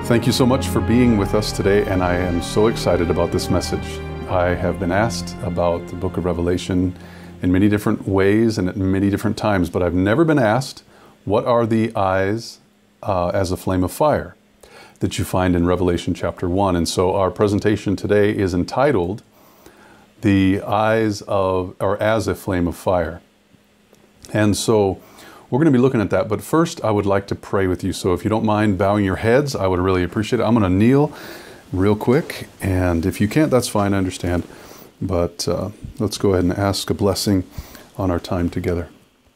Thank you so much for being with us today, and I am so excited about this message. I have been asked about the book of Revelation in many different ways and at many different times, but I've never been asked, what are the eyes as a flame of fire that you find in Revelation chapter 1? And so our presentation today is entitled, The Eyes of, or As a Flame of Fire. And so we're going to be looking at that, but first I would like to pray with you. So if you don't mind bowing your heads, I would really appreciate it. I'm going to kneel real quick, and if you can't, that's fine, I understand. But let's go ahead and ask a blessing on our time together.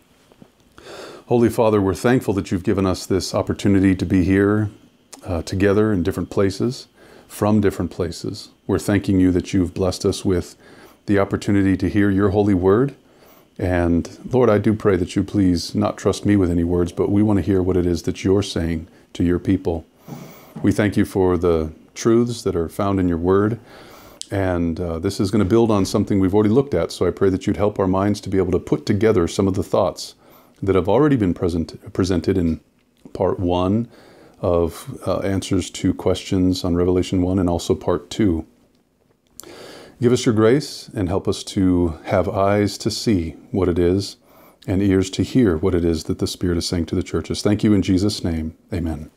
Holy Father, we're thankful that you've given us this opportunity to be here together in different places, from different places. We're thanking you that you've blessed us with the opportunity to hear your holy word. And Lord, I do pray that you please not trust me with any words, but we want to hear what it is that you're saying to your people. We thank you for the truths that are found in your word. And this is going to build on something we've already looked at. So I pray that you'd help our minds to be able to put together some of the thoughts that have already been presented in part 1 of answers to questions on Revelation 1, and also part 2. Give us your grace and help us to have eyes to see what it is and ears to hear what it is that the Spirit is saying to the churches. Thank you in Jesus' name. Amen.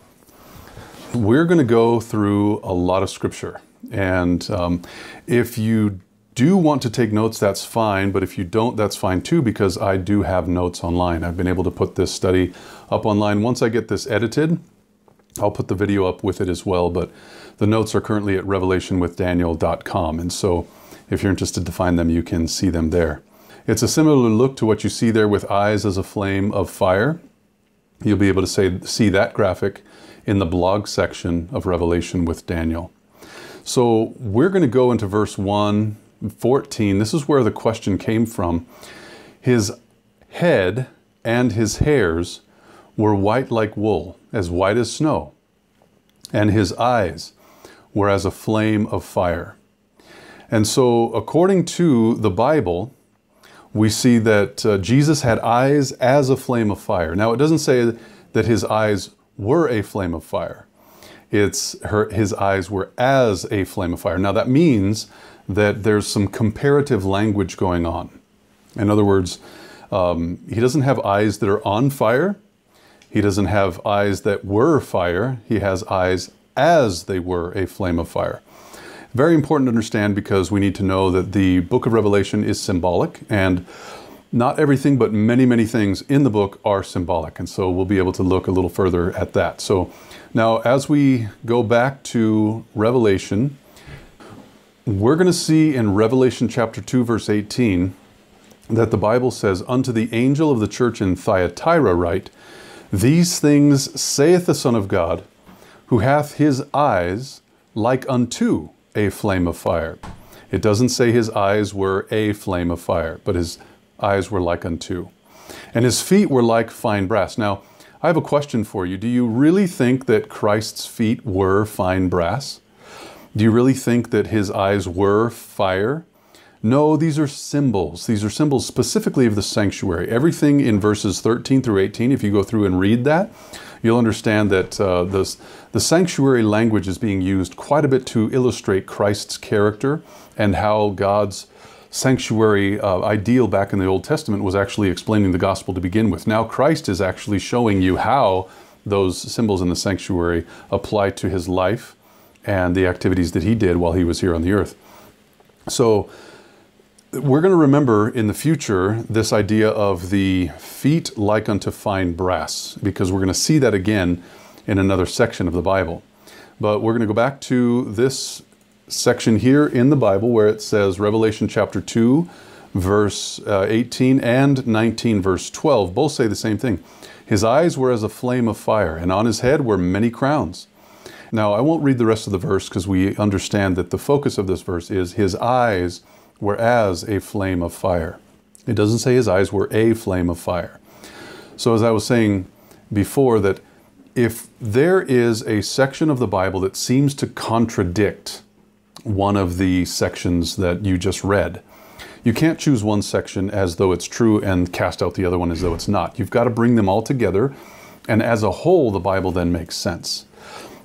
We're going to go through a lot of scripture. And if you do want to take notes, that's fine. But if you don't, that's fine too, because I do have notes online. I've been able to put this study up online. Once I get this edited, I'll put the video up with it as well, but the notes are currently at revelationwithdaniel.com, and so if you're interested to find them, you can see them there. It's a similar look to what you see there with eyes as a flame of fire. You'll be able to see that graphic in the blog section of Revelation with Daniel. So we're going to go into verse 1:14. This is where the question came from. His head and his hairs were white like wool, as white as snow, and his eyes were as a flame of fire. And so, according to the Bible, we see that Jesus had eyes as a flame of fire. Now, it doesn't say that his eyes were a flame of fire. His eyes were as a flame of fire. Now, that means that there's some comparative language going on. In other words, he doesn't have eyes that are on fire. He doesn't have eyes that were fire. He has eyes as they were a flame of fire. Very important to understand, because we need to know that the book of Revelation is symbolic, and not everything, but many, many things in the book are symbolic. And so we'll be able to look a little further at that. So now, as we go back to Revelation, we're going to see in Revelation chapter 2, verse 18, that the Bible says, "Unto the angel of the church in Thyatira write, These things saith the Son of God, who hath his eyes like unto a flame of fire." It doesn't say his eyes were a flame of fire, but his eyes were like unto. "And his feet were like fine brass." Now, I have a question for you. Do you really think that Christ's feet were fine brass? Do you really think that his eyes were fire? No, these are symbols. These are symbols specifically of the sanctuary. Everything in verses 13 through 18, if you go through and read that, you'll understand that the sanctuary language is being used quite a bit to illustrate Christ's character and how God's sanctuary ideal back in the Old Testament was actually explaining the gospel to begin with. Now Christ is actually showing you how those symbols in the sanctuary apply to his life and the activities that he did while he was here on the earth. So we're going to remember in the future this idea of the feet like unto fine brass, because we're going to see that again in another section of the Bible. But we're going to go back to this section here in the Bible where it says, Revelation chapter 2, verse 18 and 19, verse 12, both say the same thing. "His eyes were as a flame of fire, and on his head were many crowns." Now, I won't read the rest of the verse, because we understand that the focus of this verse is his eyes were as a flame of fire. It doesn't say his eyes were a flame of fire. So as I was saying before, that if there is a section of the Bible that seems to contradict one of the sections that you just read, you can't choose one section as though it's true and cast out the other one as though it's not. You've got to bring them all together, and as a whole, the Bible then makes sense.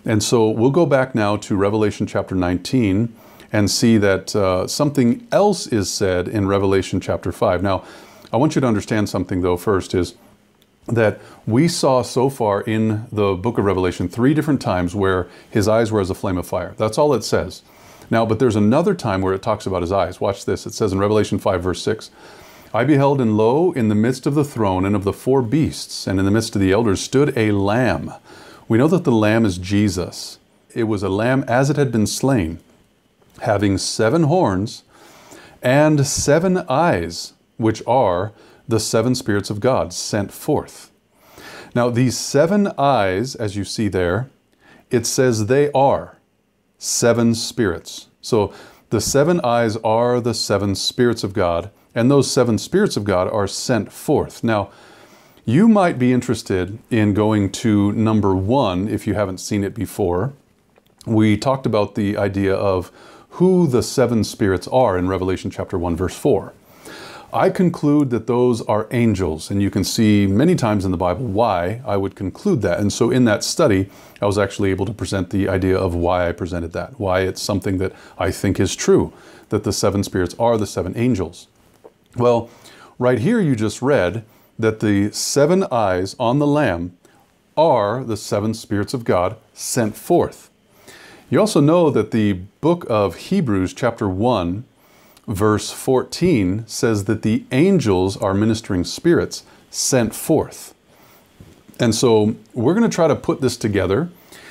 And so we'll go back now to Revelation chapter 19 and see that something else is said in Revelation chapter 5. Now, I want you to understand something though first is that we saw so far in the book of Revelation 3 different times where his eyes were as a flame of fire. That's all it says. Now, but there's another time where it talks about his eyes. Watch this. It says in Revelation 5 verse 6, I beheld, and lo, in the midst of the throne and of the four beasts, and in the midst of the elders, stood a lamb. We know that the lamb is Jesus. It was a lamb as it had been slain, having 7 horns and 7 eyes, which are the 7 spirits of God sent forth. Now, these 7 eyes, as you see there, it says they are 7 spirits. So the 7 eyes are the 7 spirits of God, and those 7 spirits of God are sent forth. Now, you might be interested in going to number 1 if you haven't seen it before. We talked about the idea of who the 7 spirits are in Revelation chapter 1 verse 4. I conclude that those are angels, and you can see many times in the Bible why I would conclude that. And so in that study, I was actually able to present the idea of why I presented that, why it's something that I think is true, that the 7 spirits are the 7 angels. Well, right here you just read that the 7 eyes on the Lamb are the 7 spirits of God sent forth. You also know that the book of Hebrews chapter 1 verse 14 says that the angels are ministering spirits sent forth. And so we're going to try to put this together.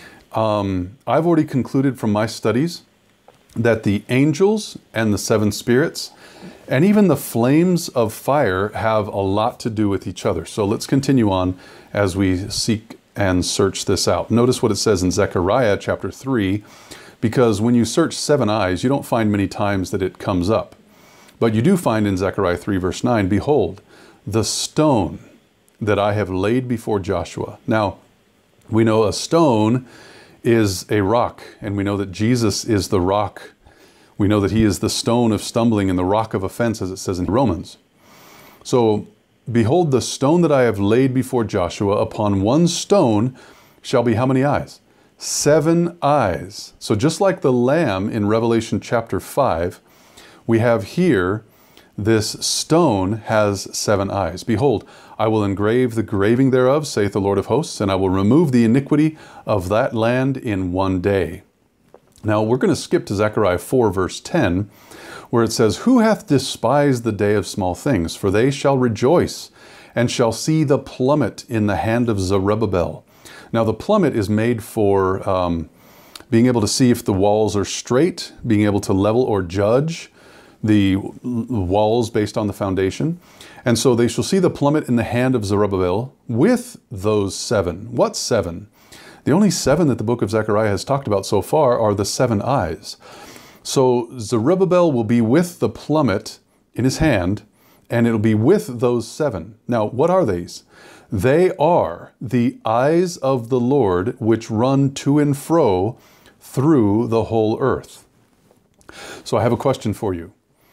I've already concluded from my studies that the angels and the 7 spirits and even the flames of fire have a lot to do with each other. So let's continue on as we seek and search this out. Notice what it says in Zechariah chapter 3, because when you search 7 eyes, you don't find many times that it comes up. But you do find in Zechariah 3 verse 9, behold, the stone that I have laid before Joshua. Now, we know a stone is a rock, and we know that Jesus is the rock. We know that he is the stone of stumbling and the rock of offense, as it says in Romans. So, behold, the stone that I have laid before Joshua, upon one stone shall be how many eyes? 7 eyes. So just like the lamb in Revelation chapter 5, we have here this stone has 7 eyes. Behold, I will engrave the graving thereof, saith the Lord of hosts, and I will remove the iniquity of that land in one day. Now we're going to skip to Zechariah 4 verse 10, where it says, who hath despised the day of small things? For they shall rejoice, and shall see the plummet in the hand of Zerubbabel. Now the plummet is made for being able to see if the walls are straight, being able to level or judge the walls based on the foundation. And so they shall see the plummet in the hand of Zerubbabel with those 7. What 7? The only 7 that the book of Zechariah has talked about so far are the 7 eyes. So Zerubbabel will be with the plummet in his hand, and it'll be with those 7. Now, what are these? They are the eyes of the Lord, which run to and fro through the whole earth. So I have a question for you.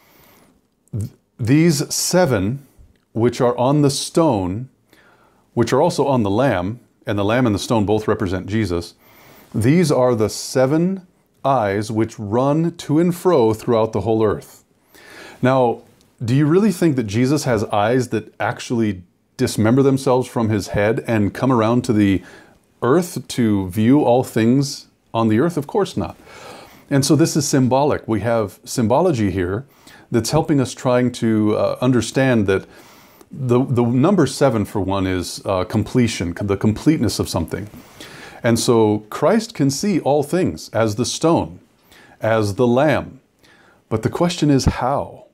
These 7, which are on the stone, which are also on the lamb, and the lamb and the stone both represent Jesus, these are the 7 eyes which run to and fro throughout the whole earth. Now, do you really think that Jesus has eyes that actually dismember themselves from his head and come around to the earth to view all things on the earth? Of course not. And so this is symbolic. We have symbology here that's helping us trying to understand that the number 7, for one, is completion, the completeness of something. And so Christ can see all things as the stone, as the lamb. But the question is how?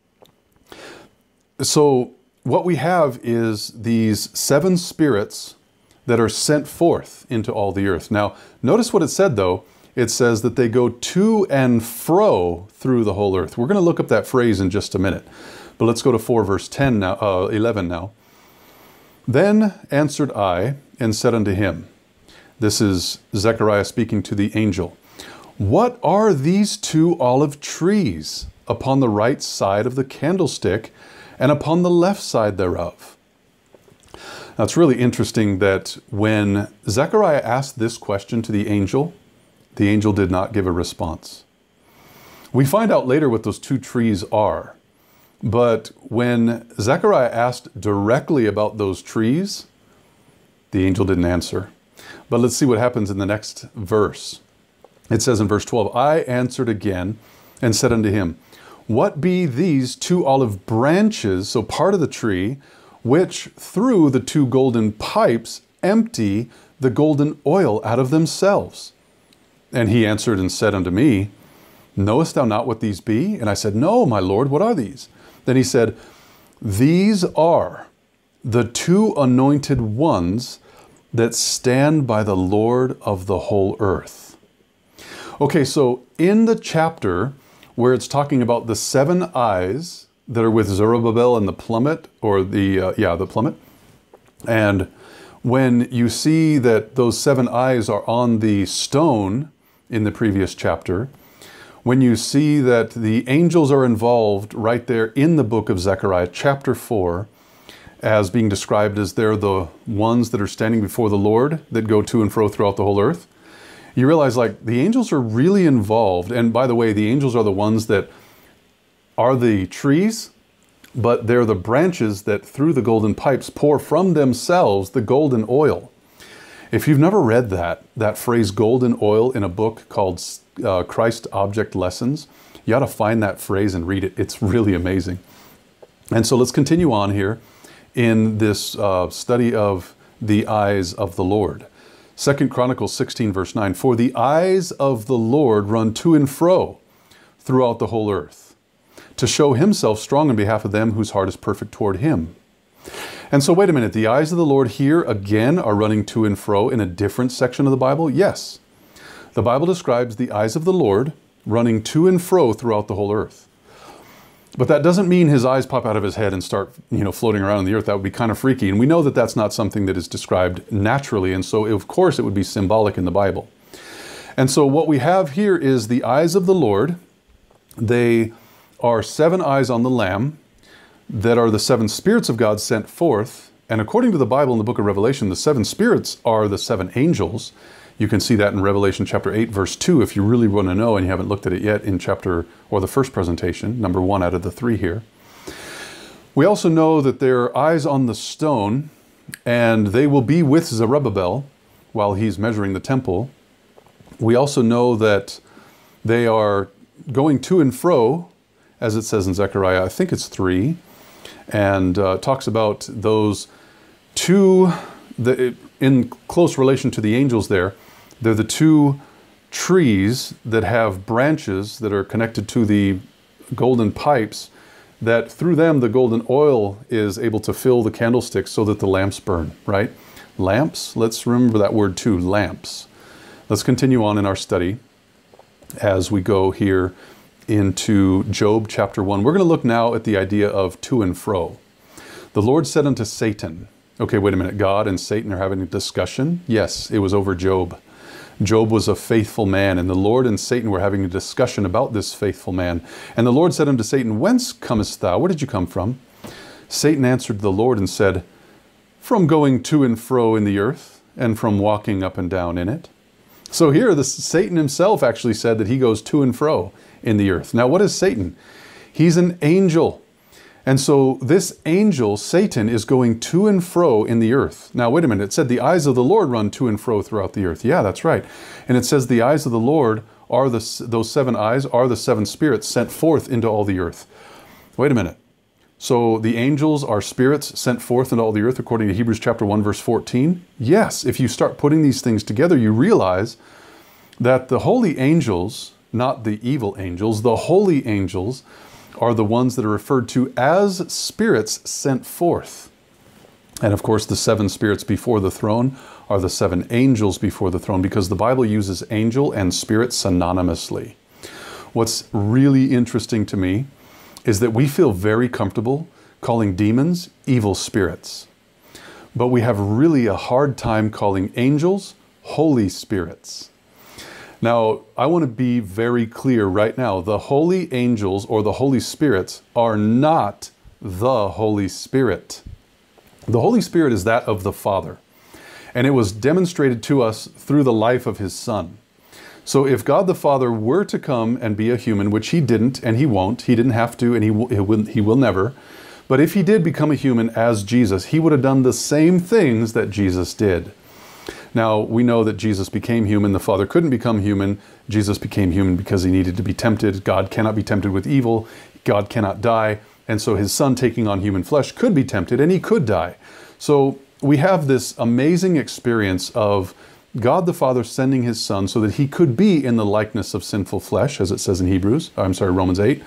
So what we have is these 7 spirits that are sent forth into all the earth. Now, notice what it said, though. It says that they go to and fro through the whole earth. We're going to look up that phrase in just a minute. But let's go to 4 verse 10 now, 11 now. Then answered I and said unto him, this is Zechariah speaking to the angel, what are these 2 olive trees upon the right side of the candlestick and upon the left side thereof? Now, it's really interesting that when Zechariah asked this question to the angel did not give a response. We find out later what those two trees are. But when Zechariah asked directly about those trees, the angel didn't answer. But let's see what happens in the next verse. It says in verse 12, I answered again and said unto him, what be these two olive branches, so part of the tree, which through the two golden pipes empty the golden oil out of themselves? And he answered and said unto me, knowest thou not what these be? And I said, no, my Lord, what are these? Then he said, these are the two anointed ones that stand by the Lord of the whole earth. Okay, so in the chapter where it's talking about the 7 eyes that are with Zerubbabel and the plummet, or the plummet, and when you see that those 7 eyes are on the stone in the previous chapter, when you see that the angels are involved right there in the book of Zechariah, chapter 4, as being described as they're the ones that are standing before the Lord that go to and fro throughout the whole earth, you realize like the angels are really involved. And by the way, the angels are the ones that are the trees, but they're the branches that through the golden pipes pour from themselves the golden oil. If you've never read that phrase golden oil in a book called Christ Object Lessons, you ought to find that phrase and read it. It's really amazing. And so let's continue on here in this study of the eyes of the Lord. 2 Chronicles 16 verse 9, for the eyes of the Lord run to and fro throughout the whole earth, to show himself strong on behalf of them whose heart is perfect toward him. And so wait a minute, the eyes of the Lord here again are running to and fro in a different section of the Bible? Yes. The Bible describes the eyes of the Lord running to and fro throughout the whole earth. But that doesn't mean his eyes pop out of his head and start, floating around in the earth. That would be kind of freaky. And we know that that's not something that is described naturally. And so, of course, it would be symbolic in the Bible. And so what we have here is the eyes of the Lord. They are 7 eyes on the Lamb that are the 7 spirits of God sent forth. And according to the Bible in the book of Revelation, the 7 spirits are the 7 angels. You can see that in Revelation chapter 8, verse 2, if you really want to know and you haven't looked at it yet in the first presentation, number 1 out of the 3 here. We also know that there are eyes on the stone, and they will be with Zerubbabel while he's measuring the temple. We also know that they are going to and fro, as it says in Zechariah, I think it's 3, and talks about those 2, in close relation to the angels there. They're the 2 trees that have branches that are connected to the golden pipes, that through them the golden oil is able to fill the candlesticks so that the lamps burn, right? Lamps, let's remember that word too, lamps. Let's continue on in our study as we go here into Job chapter 1. We're going to look now at the idea of to and fro. The Lord said unto Satan, okay, wait a minute, God and Satan are having a discussion? Yes, it was over Job. Job was a faithful man, and the Lord and Satan were having a discussion about this faithful man. And the Lord said unto Satan, whence comest thou? Where did you come from? Satan answered the Lord and said, from going to and fro in the earth, and from walking up and down in it. So here, Satan himself actually said that he goes to and fro in the earth. Now, what is Satan? He's an angel. And so this angel, Satan, is going to and fro in the earth. Now, wait a minute. It said the eyes of the Lord run to and fro throughout the earth. Yeah, that's right. And it says the eyes of the Lord are those 7 eyes are the 7 spirits sent forth into all the earth. Wait a minute. So the angels are spirits sent forth into all the earth according to Hebrews chapter 1, verse 14? Yes. If you start putting these things together, you realize that the holy angels, not the evil angels, the holy angels are the ones that are referred to as spirits sent forth. And of course, the 7 spirits before the throne are the 7 angels before the throne, because the Bible uses angel and spirit synonymously. What's really interesting to me is that we feel very comfortable calling demons evil spirits, but we have really a hard time calling angels holy spirits. Now, I want to be very clear right now. The holy angels or the Holy Spirits are not the Holy Spirit. The Holy Spirit is that of the Father, and it was demonstrated to us through the life of his Son. So if God the Father were to come and be a human, which he didn't and he won't, he didn't have to and he will never, but if he did become a human as Jesus, he would have done the same things that Jesus did. Now, we know that Jesus became human. The Father couldn't become human. Jesus became human because he needed to be tempted. God cannot be tempted with evil. God cannot die. And so his Son taking on human flesh could be tempted and he could die. So we have this amazing experience of God the Father sending his Son so that he could be in the likeness of sinful flesh, as it says in Romans 8.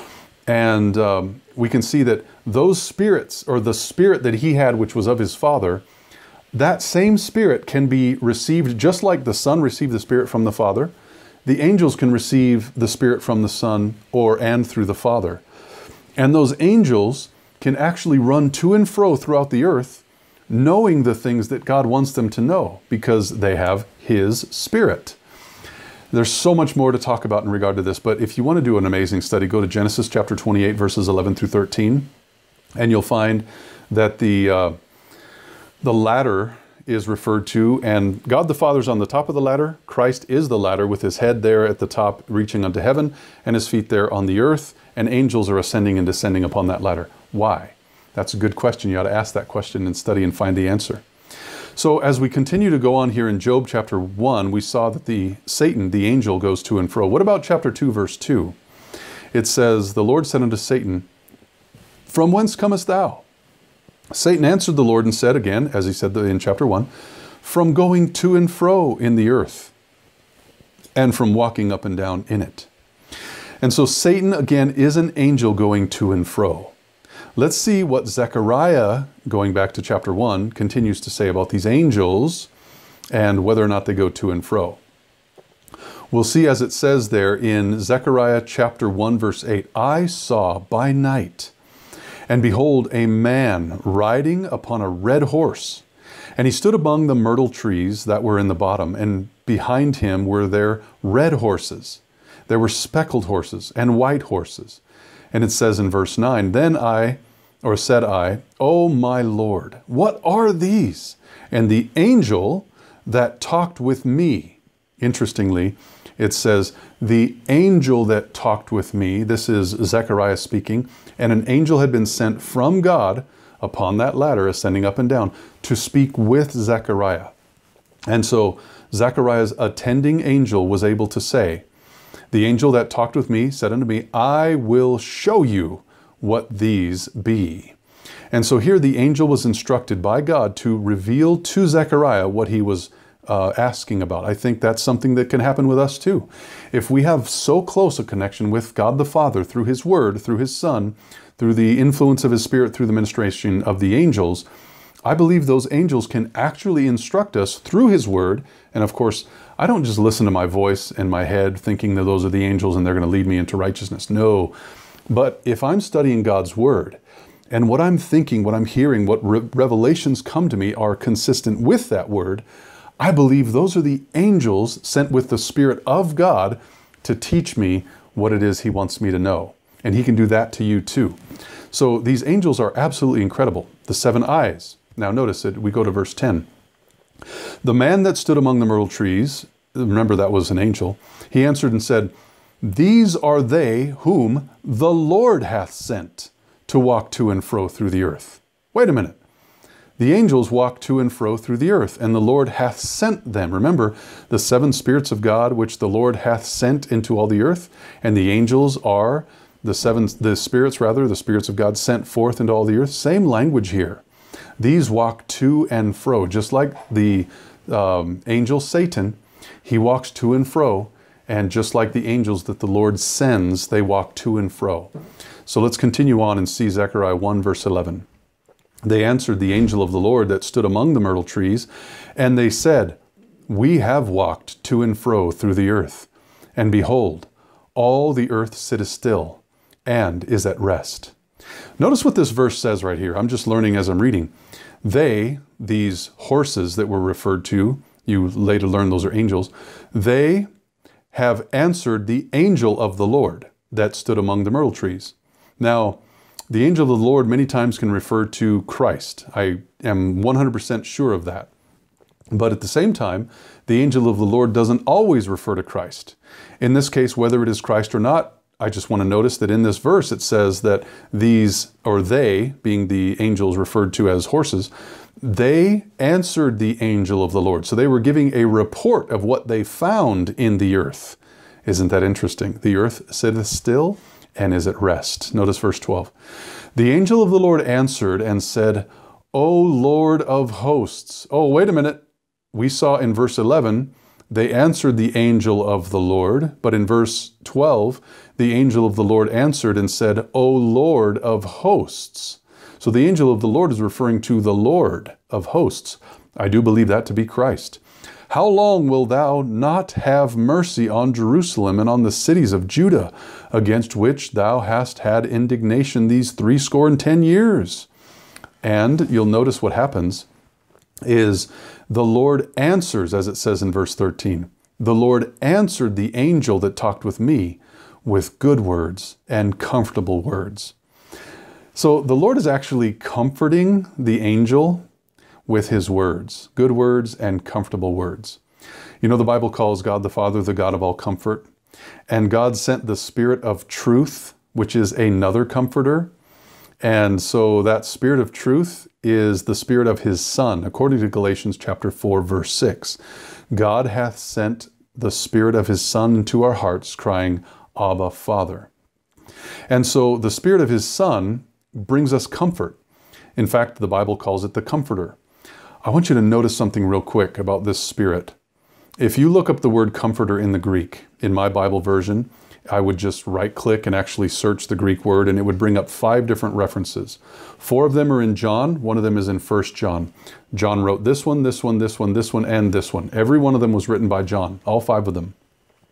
And we can see that those spirits, or the spirit that he had, which was of his Father, that same spirit can be received just like the Son received the Spirit from the Father. The angels can receive the Spirit from the Son and through the Father. And those angels can actually run to and fro throughout the earth, knowing the things that God wants them to know because they have his Spirit. There's so much more to talk about in regard to this, but if you want to do an amazing study, go to Genesis chapter 28, verses 11 through 13, and you'll find that the ladder is referred to, and God the Father's on the top of the ladder. Christ is the ladder with his head there at the top reaching unto heaven and his feet there on the earth, and angels are ascending and descending upon that ladder. Why? That's a good question. You ought to ask that question and study and find the answer. So as we continue to go on here in Job chapter 1, we saw that Satan, the angel, goes to and fro. What about chapter 2, verse 2? It says, the Lord said unto Satan, from whence comest thou? Satan answered the Lord and said again, as he said in chapter 1, from going to and fro in the earth, and from walking up and down in it. And so Satan, again, is an angel going to and fro. Let's see what Zechariah, going back to chapter 1, continues to say about these angels and whether or not they go to and fro. We'll see, as it says there in Zechariah chapter 1, verse 8, I saw by night, and behold, a man riding upon a red horse. And he stood among the myrtle trees that were in the bottom, and behind him were there red horses. There were speckled horses and white horses. And it says in verse 9, then said I, O my Lord, what are these? And the angel that talked with me, interestingly, it says, the angel that talked with me, this is Zechariah speaking, and an angel had been sent from God upon that ladder, ascending up and down, to speak with Zechariah. And so Zechariah's attending angel was able to say, the angel that talked with me said unto me, I will show you what these be. And so here the angel was instructed by God to reveal to Zechariah what he was asking about. I think that's something that can happen with us too. If we have so close a connection with God the Father through his Word, through his Son, through the influence of his Spirit, through the ministration of the angels, I believe those angels can actually instruct us through his Word. And of course, I don't just listen to my voice in my head thinking that those are the angels and they're going to lead me into righteousness. No. But if I'm studying God's Word and what I'm thinking, what I'm hearing, what revelations come to me are consistent with that Word, I believe those are the angels sent with the Spirit of God to teach me what it is he wants me to know. And he can do that to you too. So these angels are absolutely incredible. The 7 eyes. Now notice it. We go to verse 10. The man that stood among the myrtle trees, remember that was an angel, he answered and said, these are they whom the Lord hath sent to walk to and fro through the earth. Wait a minute. The angels walk to and fro through the earth, and the Lord hath sent them. Remember, the 7 spirits of God, which the Lord hath sent into all the earth, and the angels are the spirits of God sent forth into all the earth. Same language here. These walk to and fro, just like the angel Satan, he walks to and fro, and just like the angels that the Lord sends, they walk to and fro. So let's continue on and see Zechariah 1, verse 11. They answered the angel of the Lord that stood among the myrtle trees, and they said, we have walked to and fro through the earth, and behold, all the earth sitteth still, and is at rest. Notice what this verse says right here. I'm just learning as I'm reading. They, these horses that were referred to, you later learn those are angels, they have answered the angel of the Lord that stood among the myrtle trees. Now, The angel of the Lord many times can refer to Christ. I am 100% sure of that. But at the same time, the angel of the Lord doesn't always refer to Christ. In this case, whether it is Christ or not, I just want to notice that in this verse it says that these, or they, being the angels referred to as horses, they answered the angel of the Lord. So they were giving a report of what they found in the earth. Isn't that interesting? The earth sitteth still and is at rest. Notice verse 12. The angel of the Lord answered and said, O Lord of hosts. Oh, wait a minute. We saw in verse 11, they answered the angel of the Lord. But in verse 12, the angel of the Lord answered and said, O Lord of hosts. So the angel of the Lord is referring to the Lord of hosts. I do believe that to be Christ. How long will thou not have mercy on Jerusalem and on the cities of Judah, against which thou hast had indignation these 70 years? And you'll notice what happens is the Lord answers, as it says in verse 13. The Lord answered the angel that talked with me with good words and comfortable words. So the Lord is actually comforting the angel with his words, good words and comfortable words. You know, the Bible calls God the Father the God of all comfort, and God sent the Spirit of truth, which is another comforter. And so that Spirit of truth is the Spirit of his Son, according to Galatians chapter 4, verse 6. God hath sent the Spirit of his Son into our hearts, crying, Abba, Father. And so the Spirit of his Son brings us comfort. In fact, the Bible calls it the Comforter. I want you to notice something real quick about this Spirit. If you look up the word comforter in the Greek, in my Bible version, I would just right-click and actually search the Greek word, and it would bring up 5 different references. 4 of them are in John. 1 of them is in 1 John. John wrote this one, this one, this one, this one, and this one. Every one of them was written by John, all 5 of them.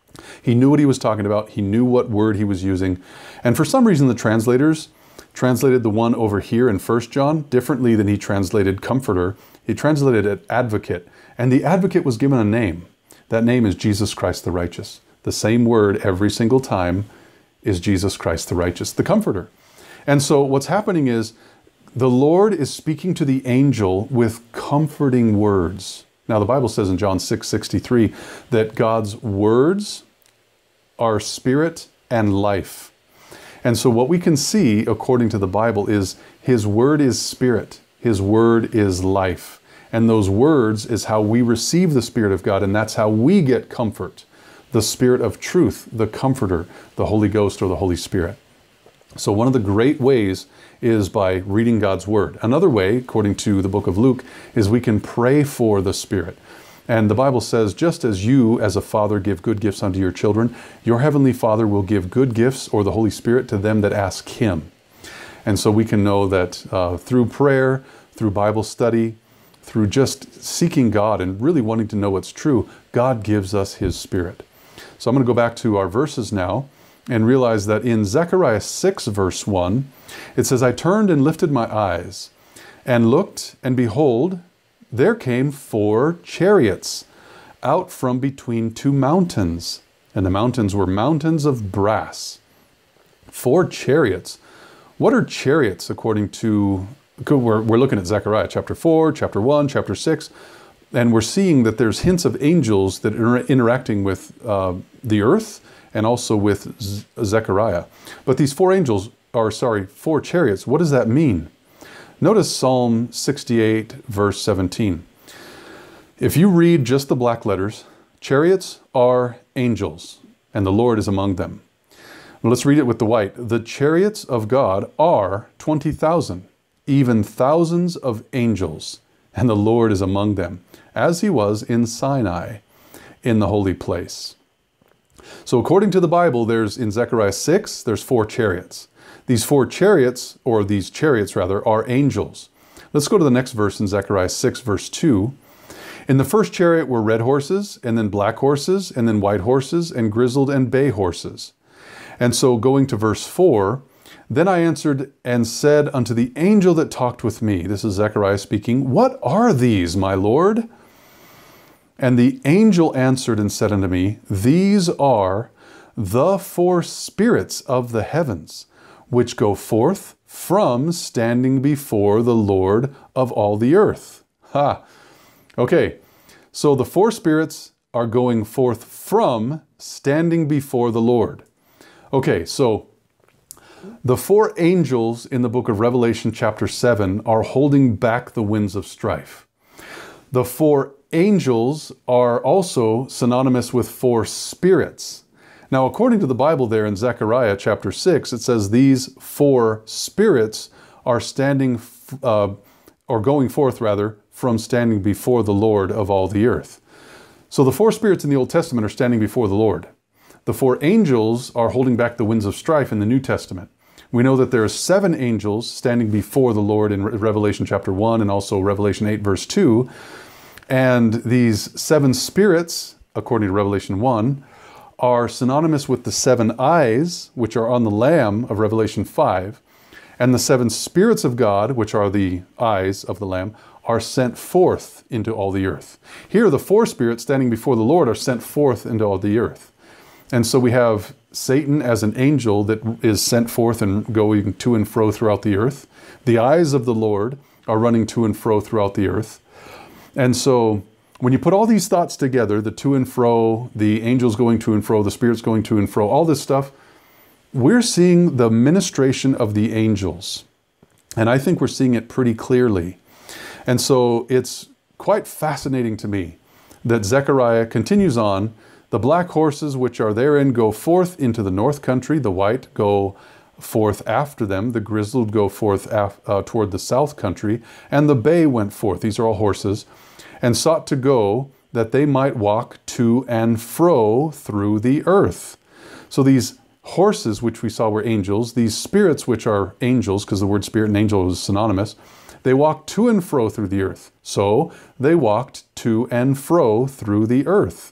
He knew what he was talking about. He knew what word he was using. And for some reason, the translators translated the one over here in 1 John differently than he translated comforter. He translated it advocate, and the advocate was given a name. That name is Jesus Christ the righteous. The same word every single time is Jesus Christ the righteous, the comforter. And so what's happening is the Lord is speaking to the angel with comforting words. Now the Bible says in John 6:63 that God's words are spirit and life. And so what we can see according to the Bible is his word is spirit, his word is life. And those words is how we receive the Spirit of God, and that's how we get comfort. The Spirit of truth, the Comforter, the Holy Ghost or the Holy Spirit. So one of the great ways is by reading God's Word. Another way, according to the book of Luke, is we can pray for the Spirit. And the Bible says, just as you as a father give good gifts unto your children, your heavenly Father will give good gifts or the Holy Spirit to them that ask Him. And so we can know that through prayer, through Bible study, through just seeking God and really wanting to know what's true, God gives us His Spirit. So I'm going to go back to our verses now and realize that in Zechariah 6 verse 1, it says, I turned and lifted my eyes and looked, and behold, there came 4 chariots out from between 2 mountains. And the mountains were mountains of brass. 4 chariots. What are chariots according to... We're looking at Zechariah chapter 4, chapter 1, chapter 6, and we're seeing that there's hints of angels that are interacting with the earth and also with Zechariah. But these 4 chariots, what does that mean? Notice Psalm 68, verse 17. If you read just the black letters, chariots are angels, and the Lord is among them. Now let's read it with the white. The chariots of God are 20,000. Even thousands of angels, and the Lord is among them, as He was in Sinai, in the holy place. So according to the Bible, in Zechariah 6, there's 4 chariots. These 4 chariots, or these chariots rather, are angels. Let's go to the next verse in Zechariah 6, verse 2. In the first chariot were red horses, and then black horses, and then white horses, and grizzled and bay horses. And so going to verse 4, then I answered and said unto the angel that talked with me, this is Zechariah speaking, what are these, my Lord? And the angel answered and said unto me, these are the 4 spirits of the heavens, which go forth from standing before the Lord of all the earth. Ha! Okay, so the four spirits are going forth from standing before the Lord. Okay, so the four angels in the book of Revelation chapter 7 are holding back the winds of strife. The four angels are also synonymous with four spirits. Now, according to the Bible there in Zechariah chapter 6, it says these four spirits are going forth rather, from standing before the Lord of all the earth. So the four spirits in the Old Testament are standing before the Lord. The four angels are holding back the winds of strife in the New Testament. We know that there are 7 angels standing before the Lord in Revelation chapter 1 and also Revelation 8 verse 2. And these 7 spirits, according to Revelation 1, are synonymous with the 7 eyes, which are on the Lamb of Revelation 5. And the 7 spirits of God, which are the eyes of the Lamb, are sent forth into all the earth. Here, the 4 spirits standing before the Lord are sent forth into all the earth. And so we have Satan as an angel that is sent forth and going to and fro throughout the earth. The eyes of the Lord are running to and fro throughout the earth. And so when you put all these thoughts together, the to and fro, the angels going to and fro, the spirits going to and fro, all this stuff, we're seeing the ministration of the angels. And I think we're seeing it pretty clearly. And so it's quite fascinating to me that Zechariah continues on. The black horses which are therein go forth into the north country, the white go forth after them, the grizzled go forth toward the south country, and the bay went forth, these are all horses, and sought to go that they might walk to and fro through the earth. So these horses which we saw were angels, these spirits which are angels, because the word spirit and angel is synonymous, they walked to and fro through the earth. So they walked to and fro through the earth.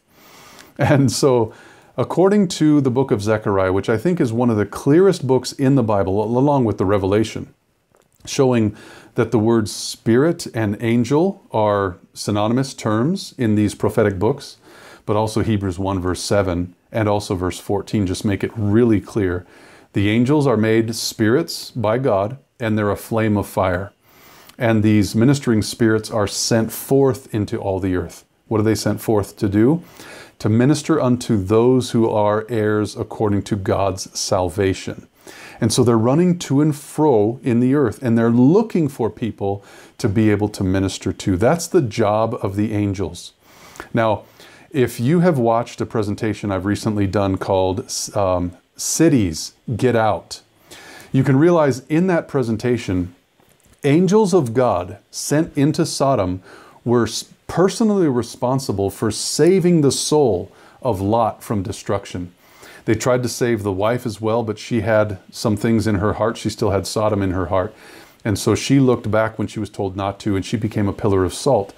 And so, according to the book of Zechariah, which I think is one of the clearest books in the Bible, along with the Revelation, showing that the words spirit and angel are synonymous terms in these prophetic books, but also Hebrews 1 verse 7 and also verse 14 just make it really clear. The angels are made spirits by God, and they're a flame of fire. And these ministering spirits are sent forth into all the earth. What are they sent forth to do? To minister unto those who are heirs according to God's salvation. And so they're running to and fro in the earth, and they're looking for people to be able to minister to. That's the job of the angels. Now, if you have watched a presentation I've recently done called Cities Get Out, you can realize in that presentation, angels of God sent into Sodom were personally responsible for saving the soul of Lot from destruction. They tried to save the wife as well, but she had some things in her heart. She still had Sodom in her heart. And so she looked back when she was told not to, and she became a pillar of salt.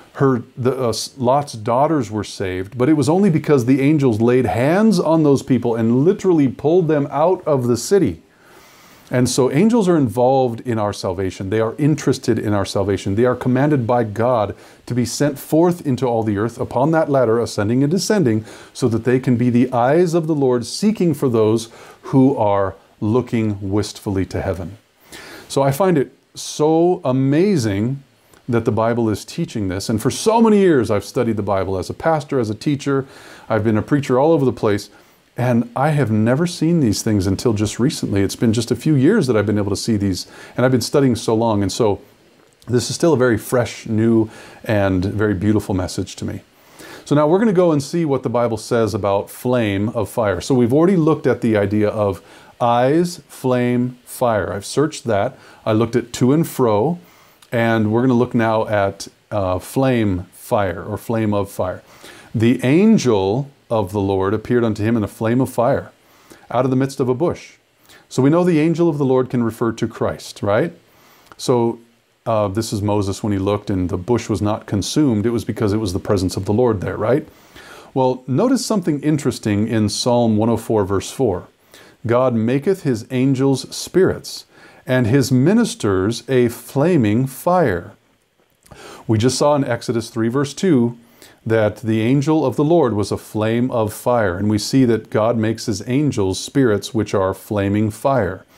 Lot's daughters were saved, but it was only because the angels laid hands on those people and literally pulled them out of the city. And so angels are involved in our salvation. They are interested in our salvation. They are commanded by God to be sent forth into all the earth upon that ladder, ascending and descending, so that they can be the eyes of the Lord, seeking for those who are looking wistfully to heaven. So I find it so amazing that the Bible is teaching this. And for so many years, I've studied the Bible as a pastor, as a teacher. I've been a preacher all over the place. And I have never seen these things until just recently. It's been just a few years that I've been able to see these, and I've been studying so long. And so this is still a very fresh, new, and very beautiful message to me. So now we're going to go and see what the Bible says about flame of fire. So we've already looked at the idea of eyes, flame, fire. I've searched that. I looked at to and fro, and we're going to look now at flame fire, or flame of fire. The angel of the Lord appeared unto him in a flame of fire out of the midst of a bush. So we know the angel of the Lord can refer to Christ, right? So this is Moses when he looked and the bush was not consumed. It was because it was the presence of the Lord there, right? Well, notice something interesting in Psalm 104 verse 4. God maketh his angels spirits and his ministers a flaming fire. We just saw in Exodus 3 verse 2 that the angel of the Lord was a flame of fire. And we see that God makes his angels spirits which are flaming fire.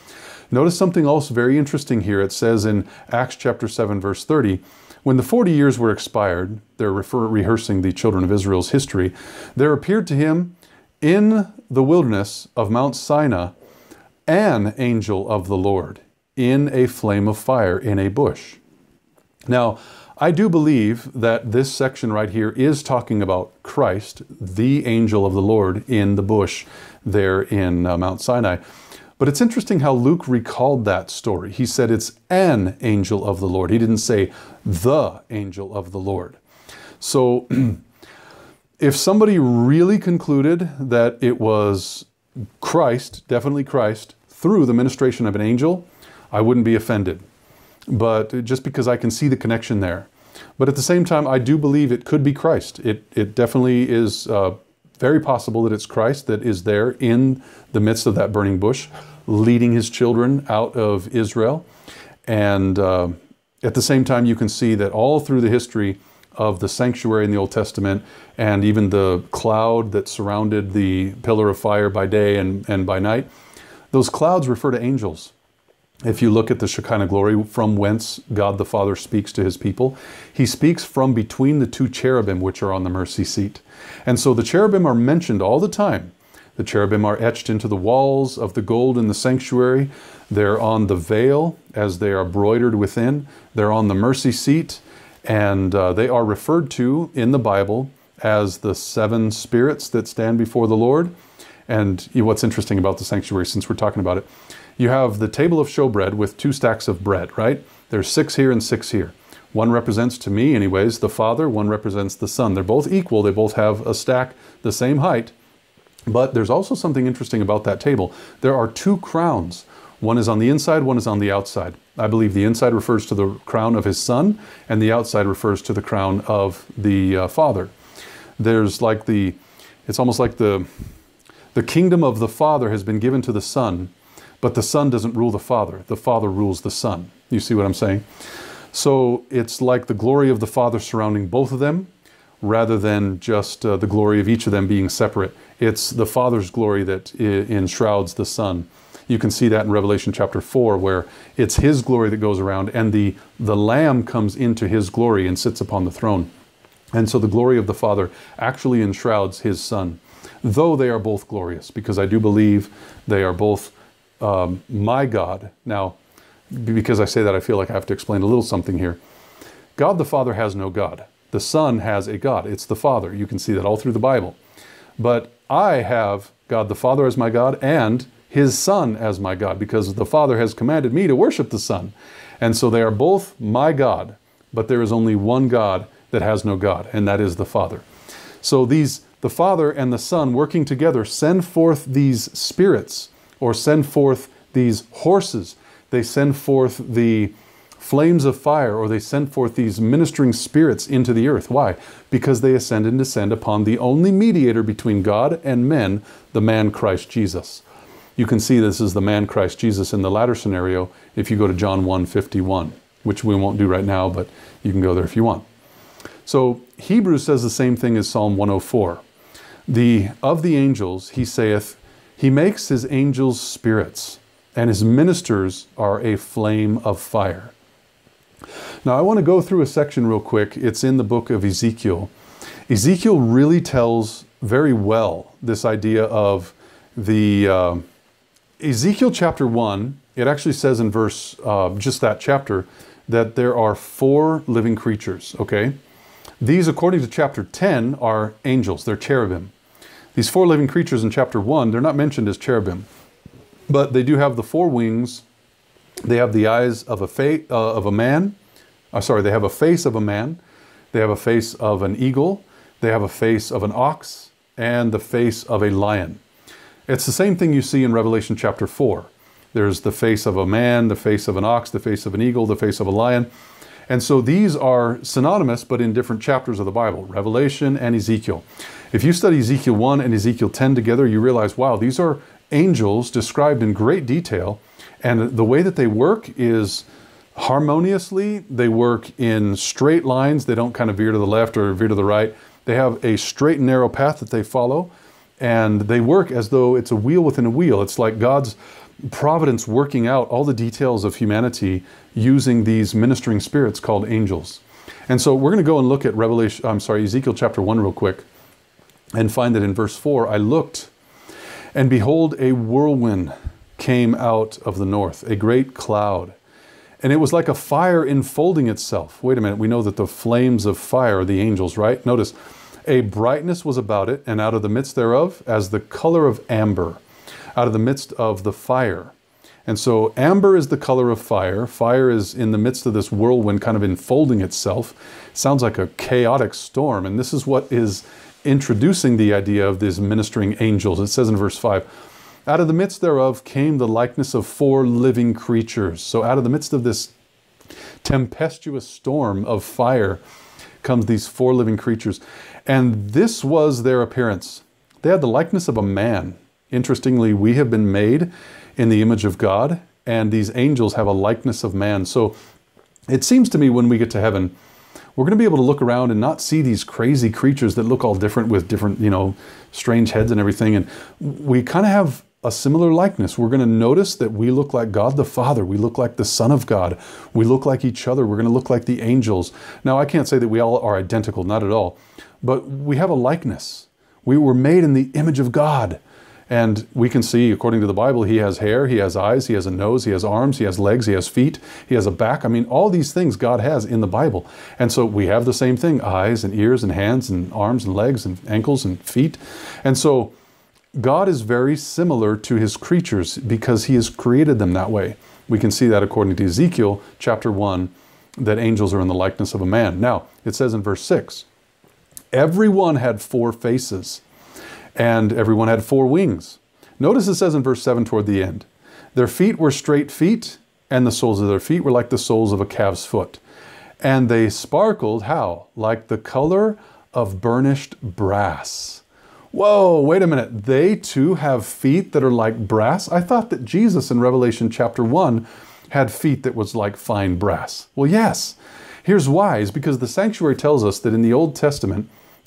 Notice something else very interesting here. It says in Acts chapter 7, verse 30, when the 40 years were expired, they're rehearsing the children of Israel's history, there appeared to him in the wilderness of Mount Sinai an angel of the Lord in a flame of fire in a bush. Now, I do believe that this section right here is talking about Christ, the angel of the Lord in the bush there in Mount Sinai. But it's interesting how Luke recalled that story. He said it's an angel of the Lord. He didn't say the angel of the Lord. So if somebody really concluded that it was Christ, definitely Christ, through the ministration of an angel, I wouldn't be offended. But just because I can see the connection there. But at the same time, I do believe it could be Christ. It definitely is very possible that it's Christ that is there in the midst of that burning bush, leading his children out of Israel. And at the same time, you can see that all through the history of the sanctuary in the Old Testament, and even the cloud that surrounded the pillar of fire by day and by night, those clouds refer to angels. If you look at the Shekinah glory from whence God the Father speaks to his people, he speaks from between the two cherubim which are on the mercy seat. And so the cherubim are mentioned all the time. The cherubim are etched into the walls of the gold in the sanctuary. They're on the veil as they are broidered within. They're on the mercy seat, and they are referred to in the Bible as the 7 spirits that stand before the Lord. And what's interesting about the sanctuary, since we're talking about it, you have the table of showbread with 2 stacks of bread, right? There's 6 here and 6 here. One represents, to me anyways, the Father, one represents the Son. They're both equal. They both have a stack the same height. But there's also something interesting about that table. There are 2 crowns. One is on the inside, one is on the outside. I believe the inside refers to the crown of his Son, and the outside refers to the crown of the Father. There's like it's almost like the kingdom of the Father has been given to the Son, but the Son doesn't rule the Father. The Father rules the Son. You see what I'm saying? So it's like the glory of the Father surrounding both of them, rather than just the glory of each of them being separate. It's the Father's glory that enshrouds the Son. You can see that in Revelation chapter 4, where it's his glory that goes around, and the Lamb comes into his glory and sits upon the throne. And so the glory of the Father actually enshrouds his Son, though they are both glorious, because I do believe they are both my God. Now, because I say that, I feel like I have to explain a little something here. God the Father has no God. The Son has a God. It's the Father. You can see that all through the Bible. But I have God the Father as my God and his Son as my God, because the Father has commanded me to worship the Son. And so they are both my God, but there is only one God that has no God, and that is the Father. So the Father and the Son working together send forth these spirits, or send forth these horses. They send forth the flames of fire, or they send forth these ministering spirits into the earth. Why? Because they ascend and descend upon the only mediator between God and men, the man Christ Jesus. You can see this is the man Christ Jesus in the latter scenario if you go to John 1:51, which we won't do right now, but you can go there if you want. So Hebrews says the same thing as Psalm 104. Of the angels, he saith, he makes his angels spirits, and his ministers are a flame of fire. Now I want to go through a section real quick. It's in the book of Ezekiel. Ezekiel really tells very well this idea of the Ezekiel chapter 1. It actually says in verse, just that chapter, that there are 4 living creatures, okay? These, according to chapter 10, are angels. They're cherubim. These 4 living creatures in chapter 1, they're not mentioned as cherubim, but they do have the 4 wings. They have the eyes of a man. They have a face of a man. They have a face of an eagle. They have a face of an ox and the face of a lion. It's the same thing you see in Revelation chapter 4. There's the face of a man, the face of an ox, the face of an eagle, the face of a lion. And so these are synonymous, but in different chapters of the Bible, Revelation and Ezekiel. If you study Ezekiel 1 and Ezekiel 10 together, you realize, wow, these are angels described in great detail. And the way that they work is harmoniously. They work in straight lines. They don't kind of veer to the left or veer to the right. They have a straight and narrow path that they follow. And they work as though it's a wheel within a wheel. It's like God's providence working out all the details of humanity using these ministering spirits called angels. And so we're going to go and look at Ezekiel chapter 1 real quick and find that in verse 4, I looked, and behold, a whirlwind came out of the north, a great cloud. And it was like a fire enfolding itself. Wait a minute, we know that the flames of fire are the angels, right? Notice, a brightness was about it, and out of the midst thereof, as the color of amber, out of the midst of the fire. And so amber is the color of fire. Fire is in the midst of this whirlwind kind of enfolding itself. Sounds like a chaotic storm. And this is what is introducing the idea of these ministering angels. It says in verse 5, out of the midst thereof came the likeness of 4 living creatures. So out of the midst of this tempestuous storm of fire comes these 4 living creatures. And this was their appearance. They had the likeness of a man. Interestingly, we have been made in the image of God, and these angels have a likeness of man. So it seems to me when we get to heaven, we're going to be able to look around and not see these crazy creatures that look all different with different, strange heads and everything. And we kind of have a similar likeness. We're going to notice that we look like God the Father. We look like the Son of God. We look like each other. We're going to look like the angels. Now, I can't say that we all are identical, not at all, but we have a likeness. We were made in the image of God. And we can see, according to the Bible, he has hair, he has eyes, he has a nose, he has arms, he has legs, he has feet, he has a back. I mean, all these things God has in the Bible. And so we have the same thing, eyes and ears and hands and arms and legs and ankles and feet. And so God is very similar to his creatures because he has created them that way. We can see that according to Ezekiel chapter 1, that angels are in the likeness of a man. Now, it says in verse 6, everyone had 4 faces, and everyone had 4 wings. Notice it says in verse 7 toward the end, their feet were straight feet, and the soles of their feet were like the soles of a calf's foot. And they sparkled, how? Like the color of burnished brass. Whoa, wait a minute. They too have feet that are like brass? I thought that Jesus in Revelation chapter 1 had feet that was like fine brass. Well, yes. Here's why, is because the sanctuary tells us that in the Old Testament,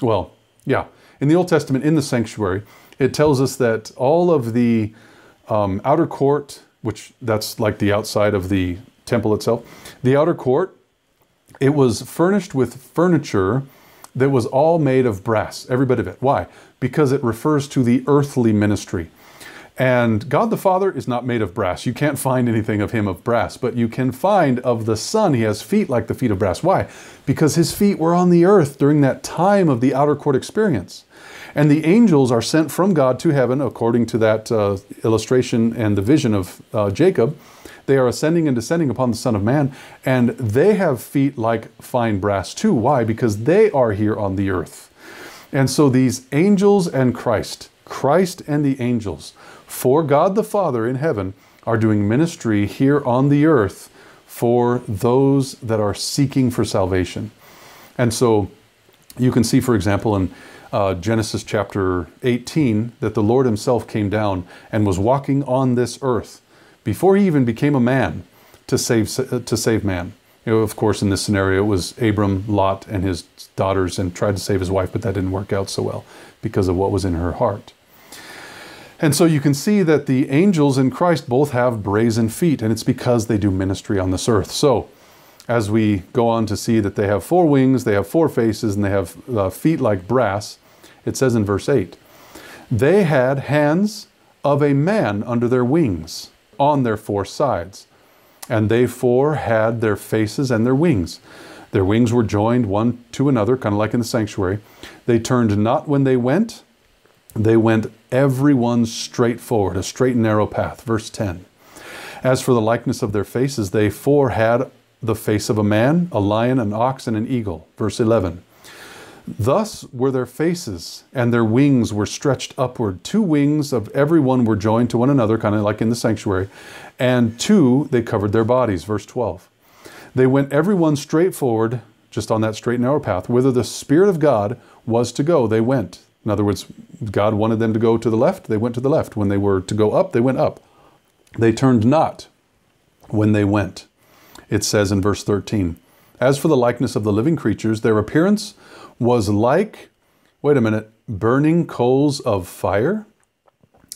in the Old Testament, in the sanctuary, it tells us that all of the outer court, which that's like the outside of the temple itself, the outer court, it was furnished with furniture that was all made of brass, every bit of it. Why? Because it refers to the earthly ministry. And God the Father is not made of brass. You can't find anything of him of brass, but you can find of the Son, he has feet like the feet of brass. Why? Because his feet were on the earth during that time of the outer court experience. And the angels are sent from God to heaven, according to that illustration and the vision of Jacob. They are ascending and descending upon the Son of Man, and they have feet like fine brass too. Why? Because they are here on the earth. And so these angels and Christ and the angels, for God the Father in heaven, are doing ministry here on the earth for those that are seeking for salvation. And so you can see, for example, in Genesis chapter 18, that the Lord himself came down and was walking on this earth before he even became a man to save man. Of course, in this scenario, it was Abram, Lot, and his daughters, and tried to save his wife, but that didn't work out so well because of what was in her heart. And so you can see that the angels in Christ both have brazen feet, and it's because they do ministry on this earth. So as we go on to see that they have 4 wings, they have 4 faces, and they have feet like brass, it says in verse 8, they had hands of a man under their wings on their 4 sides, and they 4 had their faces and their wings. Their wings were joined one to another, kind of like in the sanctuary. They turned not when they went everyone straight forward, a straight and narrow path. Verse 10. As for the likeness of their faces, they 4 had the face of a man, a lion, an ox, and an eagle. Verse 11. Thus were their faces, and their wings were stretched upward. 2 wings of every one were joined to one another, kind of like in the sanctuary, and 2 they covered their bodies. Verse 12. They went every one straight forward, just on that straight and narrow path. Whither the Spirit of God was to go, they went. In other words, God wanted them to go to the left, they went to the left. When they were to go up, they went up. They turned not when they went. It says in verse 13, as for the likeness of the living creatures, their appearance was like, burning coals of fire.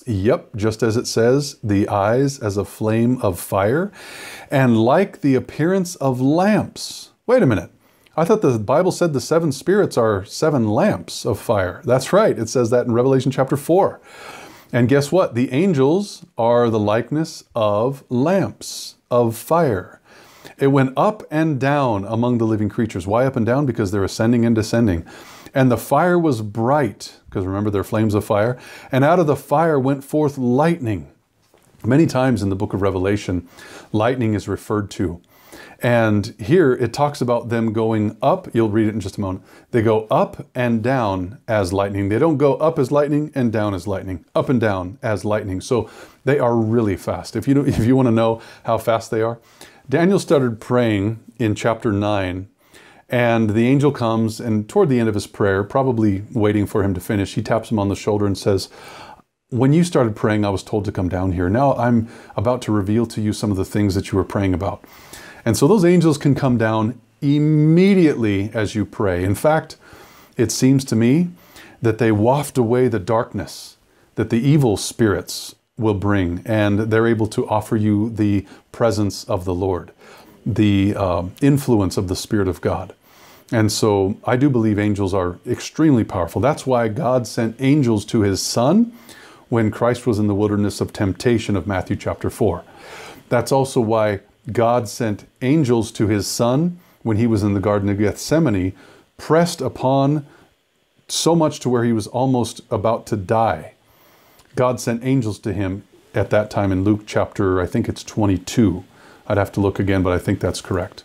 Yep, just as it says, the eyes as a flame of fire, and like the appearance of lamps. Wait a minute. I thought the Bible said the 7 spirits are 7 lamps of fire. That's right. It says that in Revelation chapter 4. And guess what? The angels are the likeness of lamps of fire. It went up and down among the living creatures. Why up and down? Because they're ascending and descending. And the fire was bright, because remember, they're flames of fire. And out of the fire went forth lightning. Many times in the book of Revelation, lightning is referred to. And here it talks about them going up. You'll read it in just a moment. They go up and down as lightning. They don't go up as lightning and down as lightning. Up and down as lightning. So they are really fast. If you want to know how fast they are, Daniel started praying in chapter 9. And the angel comes, and toward the end of his prayer, probably waiting for him to finish, he taps him on the shoulder and says, when you started praying, I was told to come down here. Now I'm about to reveal to you some of the things that you were praying about. And so those angels can come down immediately as you pray. In fact, it seems to me that they waft away the darkness that the evil spirits will bring, and they're able to offer you the presence of the Lord, the influence of the Spirit of God. And so I do believe angels are extremely powerful. That's why God sent angels to his Son when Christ was in the wilderness of temptation of Matthew chapter 4. That's also why God sent angels to his Son when he was in the Garden of Gethsemane, pressed upon so much to where he was almost about to die. God sent angels to him at that time in Luke chapter, I think it's 22. I'd have to look again, but I think that's correct.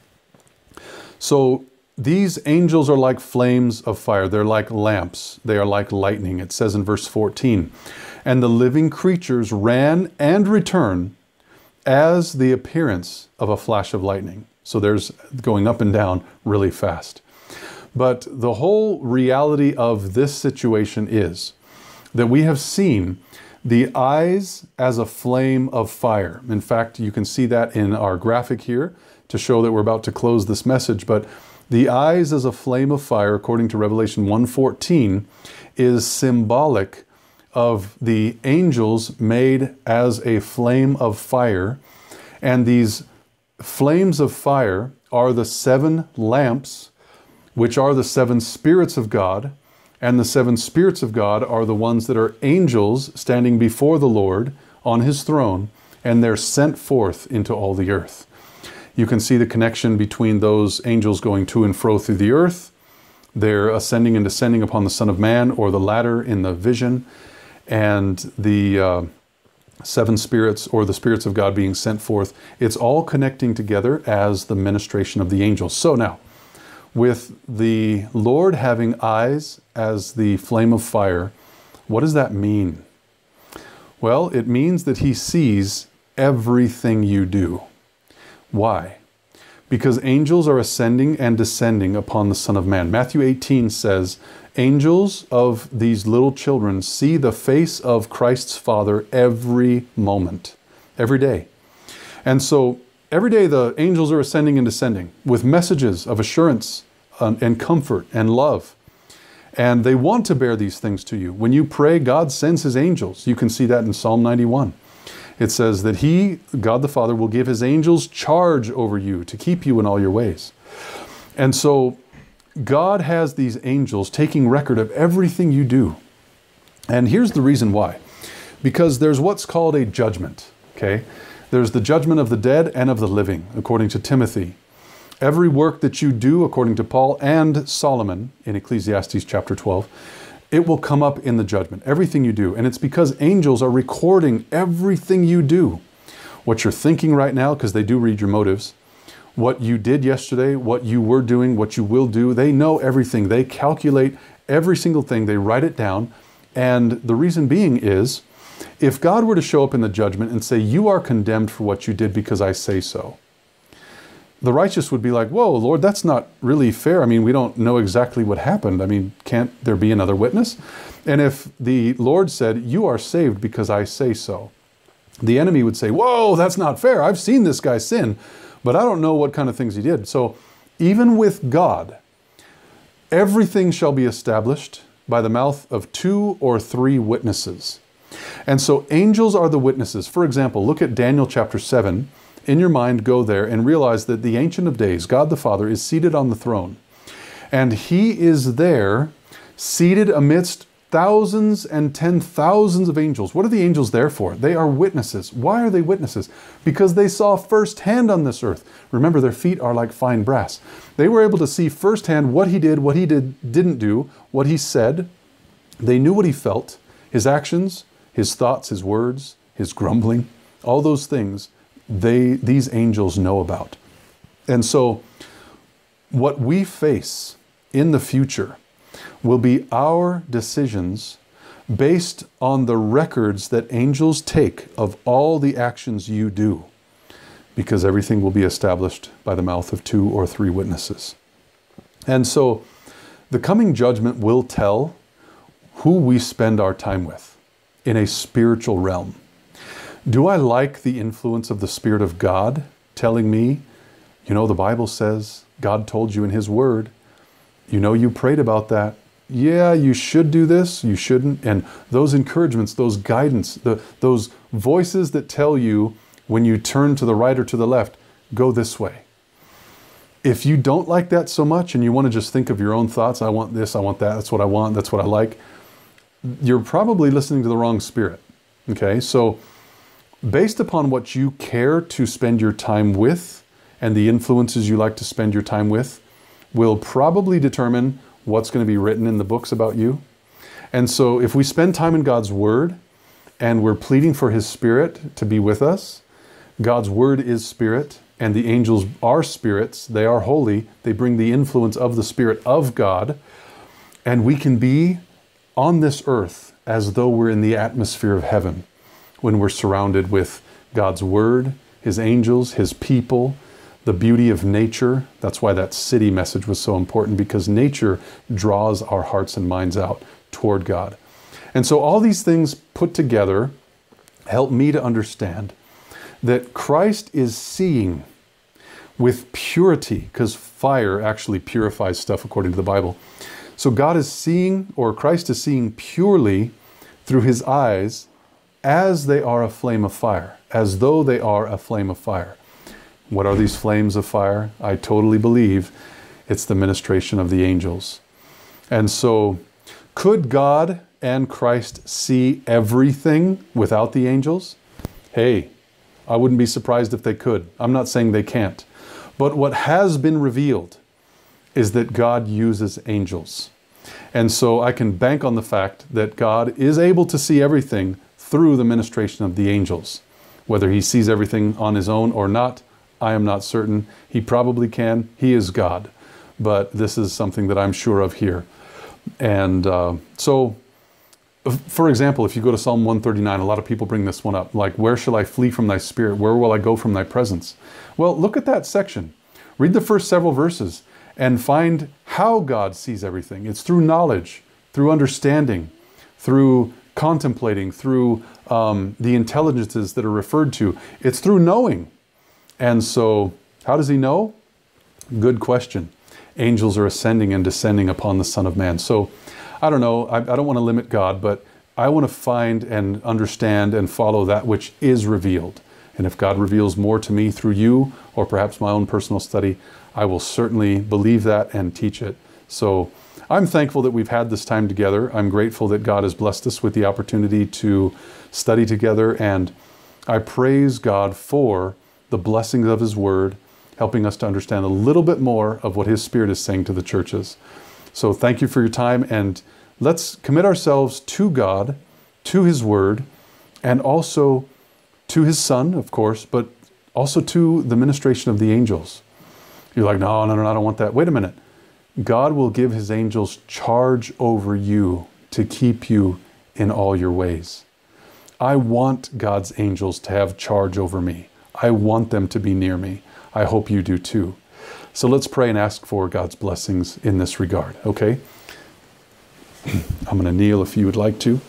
So these angels are like flames of fire. They're like lamps. They are like lightning. It says in verse 14, and the living creatures ran and returned as the appearance of a flash of lightning. So there's going up and down really fast. But the whole reality of this situation is that we have seen the eyes as a flame of fire. In fact, you can see that in our graphic here to show that we're about to close this message. But the eyes as a flame of fire, according to Revelation 1:14, is symbolic of the angels made as a flame of fire. And these flames of fire are the 7 lamps, which are the 7 spirits of God. And the 7 spirits of God are the ones that are angels standing before the Lord on his throne, and they're sent forth into all the earth. You can see the connection between those angels going to and fro through the earth. They're ascending and descending upon the Son of Man, or the ladder in the vision, and the 7 spirits, or the spirits of God being sent forth. It's all connecting together as the ministration of the angels. So now, with the Lord having eyes as the flame of fire, what does that mean? Well, it means that he sees everything you do. Why? Because angels are ascending and descending upon the Son of Man. Matthew 18 says, angels of these little children see the face of Christ's Father every moment, every day. And so every day the angels are ascending and descending with messages of assurance and comfort and love. And they want to bear these things to you. When you pray, God sends his angels. You can see that in Psalm 91. It says that he, God the Father, will give his angels charge over you to keep you in all your ways. And so God has these angels taking record of everything you do. And here's the reason why. Because there's what's called a judgment, okay? There's the judgment of the dead and of the living, according to Timothy. Every work that you do, according to Paul and Solomon in Ecclesiastes chapter 12, it will come up in the judgment, everything you do. And it's because angels are recording everything you do. What you're thinking right now, because they do read your motives. What you did yesterday, what you were doing, what you will do. They know everything. They calculate every single thing. They write it down. And the reason being is, if God were to show up in the judgment and say, you are condemned for what you did because I say so, the righteous would be like, whoa, Lord, that's not really fair. I mean, we don't know exactly what happened. I mean, can't there be another witness? And if the Lord said, you are saved because I say so, the enemy would say, whoa, that's not fair. I've seen this guy sin, but I don't know what kind of things he did. So even with God, everything shall be established by the mouth of 2 or 3 witnesses. And so angels are the witnesses. For example, look at Daniel chapter 7. In your mind, go there and realize that the Ancient of Days, God the Father, is seated on the throne. And He is there, seated amidst thousands and 10,000s of angels. What are the angels there for? They are witnesses. Why are they witnesses? Because they saw firsthand on this earth. Remember, their feet are like fine brass. They were able to see firsthand what He didn't do, what He said. They knew what He felt, His actions, His thoughts, His words, His grumbling, all those things these angels know about. And so what we face in the future will be our decisions based on the records that angels take of all the actions you do, because everything will be established by the mouth of 2 or 3 witnesses. And so the coming judgment will tell who we spend our time with in a spiritual realm. Do I like the influence of the Spirit of God telling me, you know, the Bible says God told you in His Word, you know, you prayed about that. Yeah, you should do this, you shouldn't. And those encouragements, those guidance, those voices that tell you when you turn to the right or to the left, go this way. If you don't like that so much and you want to just think of your own thoughts, I want this, I want that, that's what I want, that's what I like, you're probably listening to the wrong spirit. Okay, so based upon what you care to spend your time with and the influences you like to spend your time with will probably determine what's going to be written in the books about you. And so if we spend time in God's Word and we're pleading for His Spirit to be with us, God's Word is Spirit and the angels are spirits. They are holy. They bring the influence of the Spirit of God. And we can be on this earth as though we're in the atmosphere of heaven when we're surrounded with God's Word, His angels, His people, the beauty of nature. That's why that city message was so important, because nature draws our hearts and minds out toward God. And so all these things put together help me to understand that Christ is seeing with purity, because fire actually purifies stuff according to the Bible. So God is seeing, or Christ is seeing purely through His eyes as they are a flame of fire, as though they are a flame of fire. What are these flames of fire? I totally believe it's the ministration of the angels. And so, could God and Christ see everything without the angels? Hey, I wouldn't be surprised if they could. I'm not saying they can't. But what has been revealed is that God uses angels. And so I can bank on the fact that God is able to see everything through the ministration of the angels. Whether He sees everything on His own or not, I am not certain. He probably can. He is God. But this is something that I'm sure of here. And so, for example, if you go to Psalm 139, a lot of people bring this one up. Like, where shall I flee from Thy Spirit? Where will I go from Thy presence? Well, look at that section. Read the first several verses and find how God sees everything. It's through knowledge, through understanding, through contemplating, through the intelligences that are referred to. It's through knowing. And so, how does He know? Good question. Angels are ascending and descending upon the Son of Man. So, I don't know, I don't want to limit God, but I want to find and understand and follow that which is revealed. And if God reveals more to me through you, or perhaps my own personal study, I will certainly believe that and teach it. So, I'm thankful that we've had this time together. I'm grateful that God has blessed us with the opportunity to study together, and I praise God for the blessings of His Word, helping us to understand a little bit more of what His Spirit is saying to the churches. So thank you for your time, and let's commit ourselves to God, to His Word, and also to His Son, of course, but also to the ministration of the angels. You're like, no, I don't want that. Wait a minute. God will give His angels charge over you to keep you in all your ways. I want God's angels to have charge over me. I want them to be near me. I hope you do too. So let's pray and ask for God's blessings in this regard, okay? I'm going to kneel if you would like to.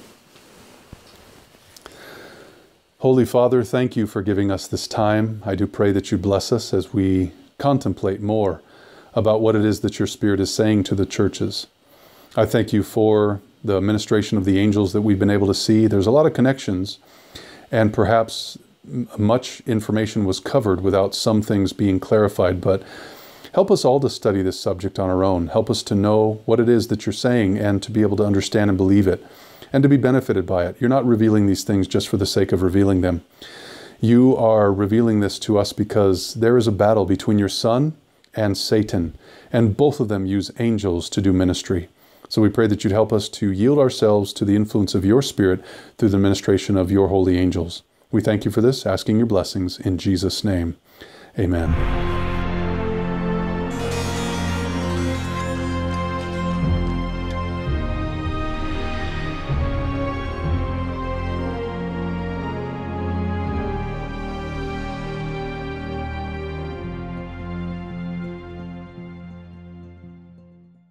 Holy Father, thank you for giving us this time. I do pray that you bless us as we contemplate more about what it is that your Spirit is saying to the churches. I thank you for the ministration of the angels that we've been able to see. There's a lot of connections, and perhaps much information was covered without some things being clarified, but help us all to study this subject on our own. Help us to know what it is that you're saying and to be able to understand and believe it and to be benefited by it. You're not revealing these things just for the sake of revealing them. You are revealing this to us because there is a battle between your Son and Satan, and both of them use angels to do ministry. So we pray that you'd help us to yield ourselves to the influence of your Spirit through the ministration of your holy angels. We thank you for this, asking your blessings in Jesus' name. Amen.